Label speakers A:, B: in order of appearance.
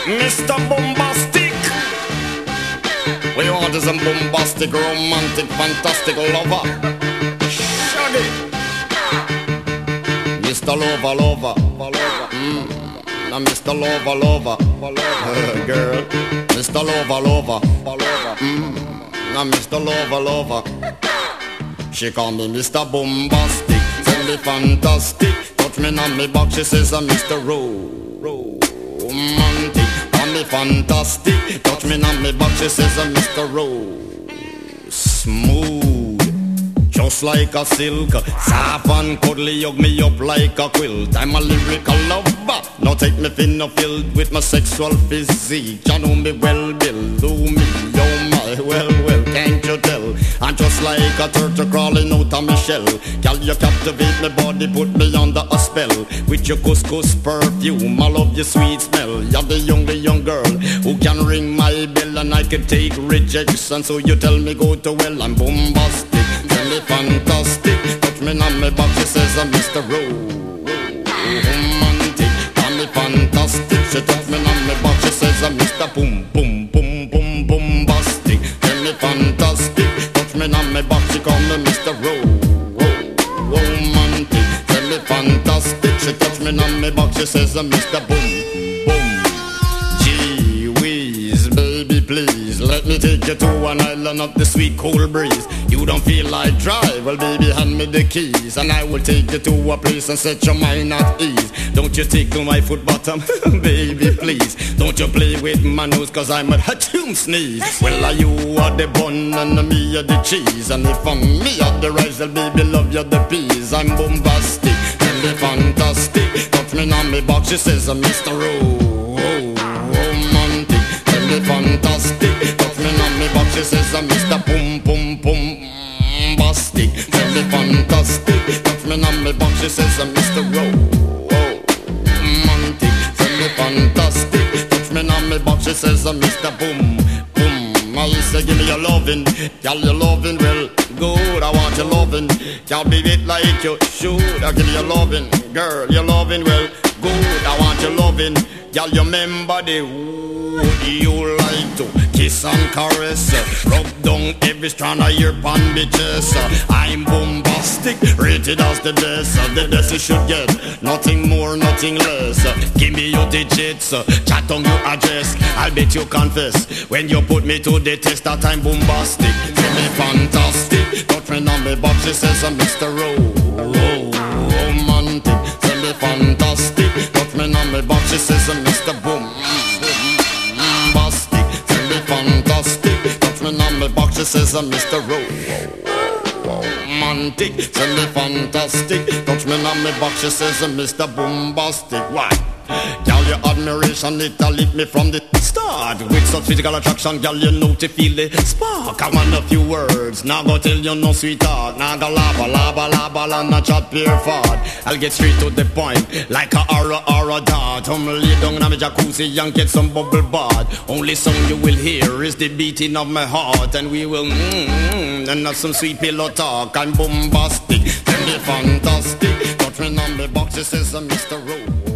A: Mr. Bombastic. We want is a bombastic, romantic, fantastic lover. Shaggy. Mr. Lover, lover. Now Mr. Lover, lover. Girl. Mr. Lover, lover. Now Mr. Lover, lover. She call me Mr. Bombastic. Tell me fantastic. Touch me on me back, she says I'm Mr. Romantic. Call me fantastic. Touch me on me back, she says I'm Mr. Smooth, just like a silk. Soft and cuddly, hug me up like a quilt. I'm a lyrical lover. Now take me thin or filled with my sexual physique. You know me well, Bill. Do me, oh my, well, can't you tell? I'm just like a turtle crawling out of my shell. Girl, you captivate my body, put me under a spell. With your couscous perfume, I love your sweet smell. You're the young girl who can ring my bell, and I can take rejection. So you tell me go to well, I'm bombastic. Tell me fantastic. Touch me on my back, she says I'm Mr. Romantic. Tell me fantastic. She touch me on my back, she says I'm Mr. Boom, boom, boom, boom, bombastic. Tell me fantastic. Touch me on my back, she call me Mr. Romantic. Tell me fantastic. She touch me on my back, she says I'm Mr. Boom, boom. Gee whiz, baby please, let me take you to an island of the sweet cool breeze. You don't feel like drive, well baby hand me the keys, and I will take you to a place and set your mind at ease. Don't you tickle my foot bottom, baby please. Don't you play with my nose, cause I'm a tomb sneeze. Well you are the bun and me are the cheese, and if I'm me are the rice, well baby love you the peas. I'm bombastic, tell me fantastic. Touch me on me box, she says I'm Mr. Romantic. Tell me fantastic. Touch me on me box, she says I'm Mr. Boom Boom Boom Bastic. Tell me fantastic. Touch me on me box, she says I'm Mr. Romantic. Tell me fantastic. Touch me on me box, she says I'm Mr. Boom Boom. I say give me your lovin', girl your lovin' well good. I want your lovin', can't be it like you should. I give you your lovin', girl your lovin' well good. I want your lovin', girl you remember the wood you like to kiss and caress, rub down every strand of your bandages. I'm bombastic, rated as the best you should get, nothing more, nothing less. Give me your digits, chat on your address. I'll bet you confess when you put me to the test that I'm bombastic. Tell me fantastic. Touch me on me box, she says I'm Mr. Romantic. Tell me fantastic. Touch me on me box, she says I'm Mr. Bombastic. Tell me fantastic. Touch me on me box, she says I'm Mr. Romantic. Tell me fantastic. Touch me on me box, she says I'm Mr. Bombastic. Why? Girl, your admiration, it'll lit me from the start. With such physical attraction, girl, you know to feel the spark. I want a few words, now go tell you no sweetheart. Now go laba, and not chat pure fart. I'll get straight to the point, like a aura dart. Lay down in my jacuzzi and get some bubble bath. Only song you will hear is the beating of my heart. And we will and have some sweet pillow talk. I'm bombastic, tell me fantastic. Touch me on me box, she says I'm Mr. Rowe.